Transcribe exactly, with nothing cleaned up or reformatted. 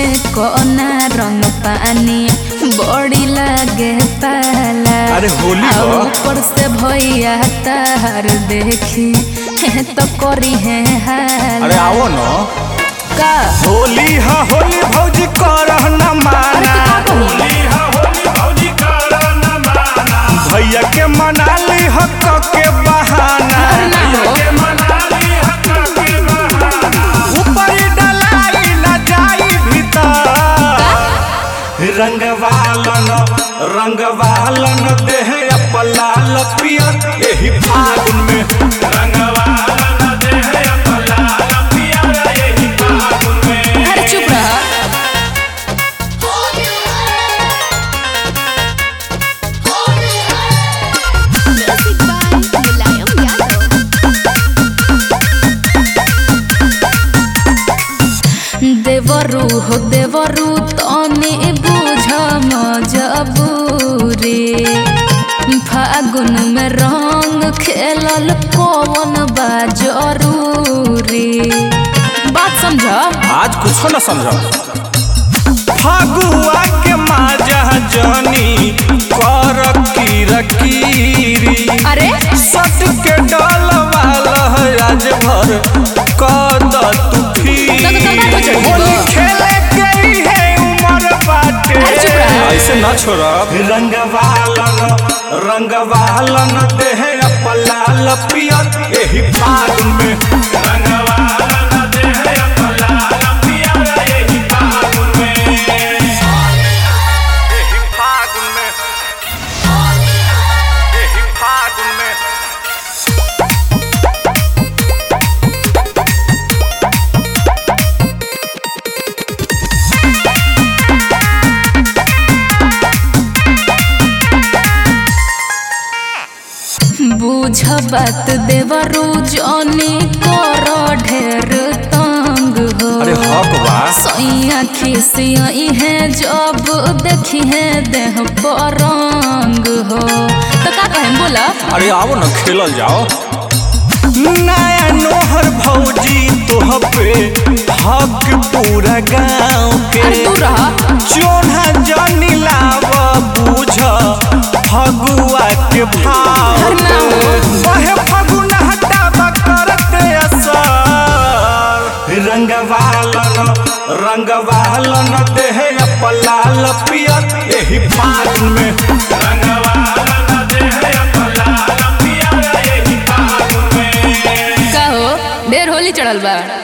कोना रंग पानी बड़ी लागे पाला। अरे होली ऊपर से भैया तार देखी है तो करी है हाला। अरे आओ न का होली हा होली भौजी करह न माना। होली हा होली भौजी करह न माना। भैया के मना ली हक के बहाना। भैया के मना ली हक के बहाना। ऊपर डलाई न जाई भीतर। रंगवालन रंगवालन देह अपलाल पियर एही फागुन में। रंगवालन देह अपलाल पियर एही फागुन में। अरे चुप रह। देवरू हो देवरू तने बुझ मजबूरी। फागुन में रंग खेलल कौन बा जरूरी। बात समझ। आज कुछ न समझ। फगुआ के माजा जानी कर कीरकीरी। अरे सट के डल वाला आज भर कद तू होली खेले गई है उमर बाटे। ऐसे न छोड़ा। रंगवालन रंगवालन देह अपलाल पियर एही फागुन में। रंगवालन देह अपलाल पियर एही फागुन में। एही फागुन में एही फागुन में। बुझ बात देवरू जानी कर ढेर तंग हो। अरे हक बा। सैया खिसियाई है जब देखी है देह पर रंग हो। तो का कहें बोला। अरे आओ न खेलल जाओ। नया नोहर भौजी तोह पे हक पूरा गाँव के। अरे तू रहा। चोन्हा जानी लाव बुझ फगुआ के भाव। वहे फगुन हटावा करते असर। रंगवालन रंगवालन देह अपलाल पियर एही फागुन में। रंगवालन देह अपलाल पियर एही फागुन में। का हो ढेर होली चढ़ल बा।